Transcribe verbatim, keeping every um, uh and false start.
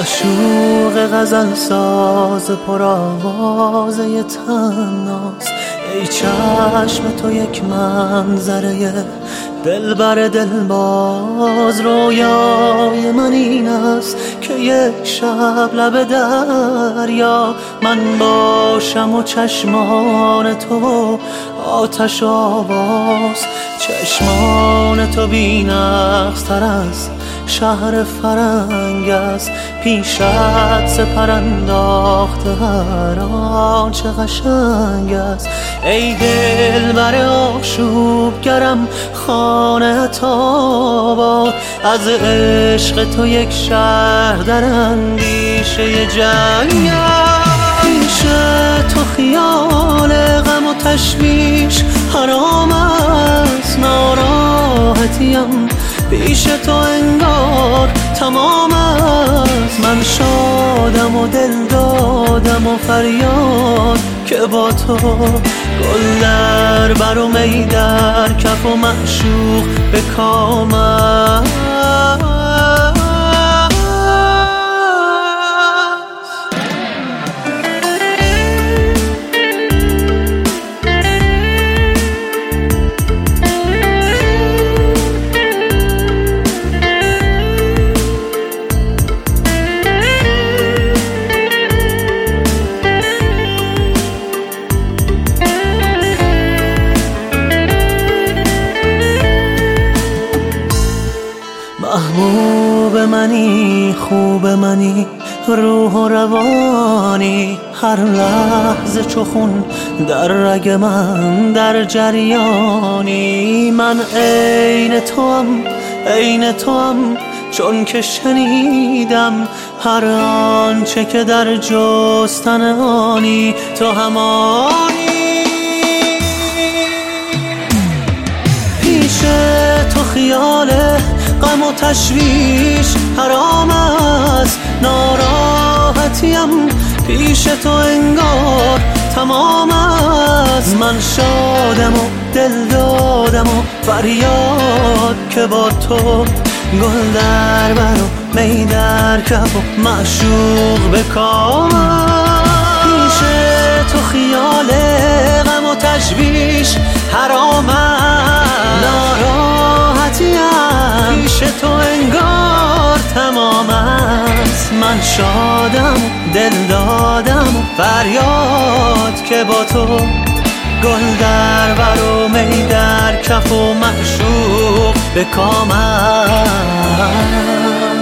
معشوق غزل ساز پرآوازه تناست. ای چشم تو یک منظره دلبر دلباز، رویای من این است که یک شب لب دریا من باشم و چشمان تو آتش آواز. چشمان تو بی‌نقص تر از شهر فرنگ است، پیشت سپر انداخته هر آنچه قشنگ است. ای دلبر آشوبگرم خانه آباد، از عشق تو یک شهر در اندیشه جنگ است. پیش تو خیال غم و تشویش حرام است، ناراحتیم پیش تو انگار تمام است. من شادم و دل دادم و فریاد که با تو گل در بر و می در کف و معشوق به کام است. محبوب منی، خوب منی، روح و روانی، هر لحظه چو خون در رگ من در جریانی. من عین توام، عین توام، چون که شنیدم هر آنچه که در جستن آنی تو همانی. پیش تو خیال غم و تشویش حرام است، ناراحتیم پیش تو انگار تمام است. من شادم و دل دادم و فریاد که با تو گل در بر و می در کف و معشوق به کام است. پیش تو خیال غم و تشویش حرام است، ناراحتیم پیش تو انگار تمام است. من شادم دل دادم فریاد که با تو گل در بر و می در کف و معشوق به کام است.